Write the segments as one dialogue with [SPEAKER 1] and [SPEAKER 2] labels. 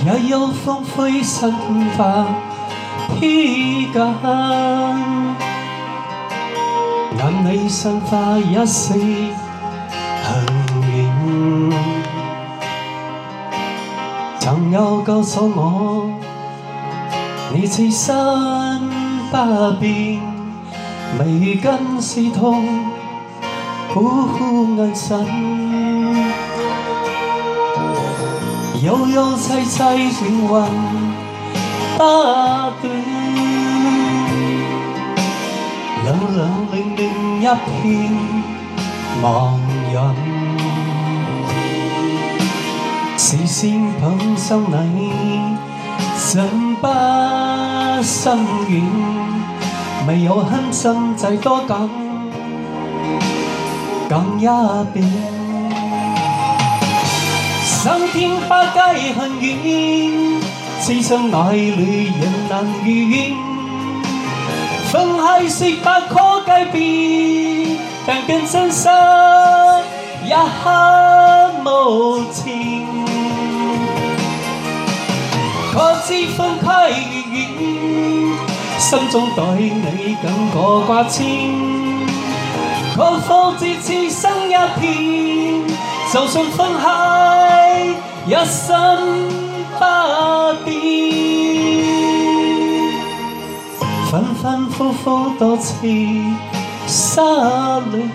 [SPEAKER 1] 也有風灰身髮披緊，眼裏散發一絲幸遠。曾有告訴我，你此生不變，眉根是痛，眼神。悠悠凄凄靈魂不斷，冷冷冷冷一片茫然。視線碰上你，怎不心軟？沒有狠心再多講一遍。上天八界很遠，此生愛侶人難遇。分開雖不可改變，但更真實也很無情。可知分開越遠，心中對你更過掛牽。可否知此生一片？就算分開，一生不變。反反复复多次失戀，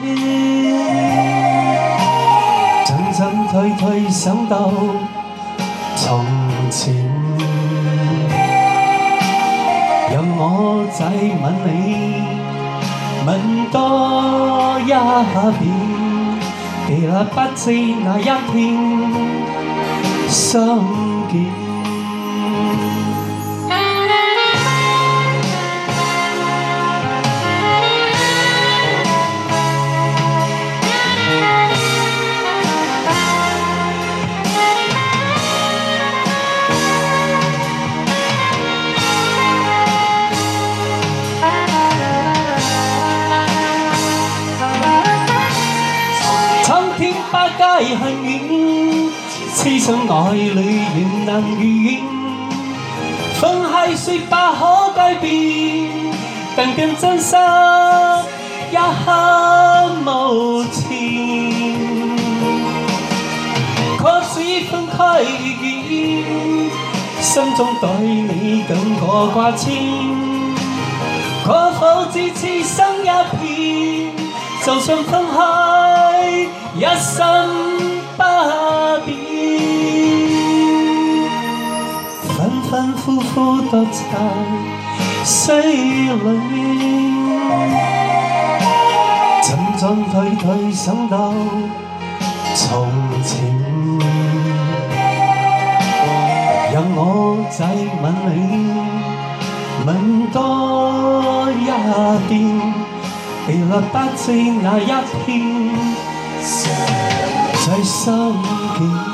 [SPEAKER 1] 進進退退想到從前，讓我再吻你，吻多一遍。記得不知那一天相見。八界很遠，此生愛侶緣難遇。分開雖不可改變，但更真實也很無情。可知分開越遠，心中對你更過掛牽。可否知此生一片？就算分開，一生不變。反反复复多在歲裏，進進退退想到從前，讓我再吻你，吻多一遍。記得不知那一天再相見。